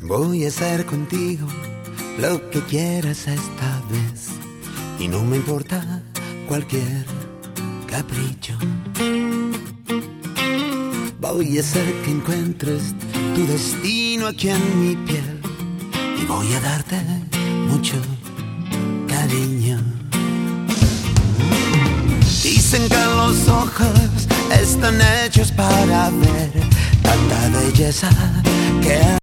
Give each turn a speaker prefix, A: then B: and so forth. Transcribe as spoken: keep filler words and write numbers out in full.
A: Voy a hacer contigo lo que quieras esta vez y no me importa cualquier capricho. Voy a hacer que encuentres tu destino aquí en mi piel y voy a darte mucho cariño. Dicen que los ojos están hechos para ver tanta belleza que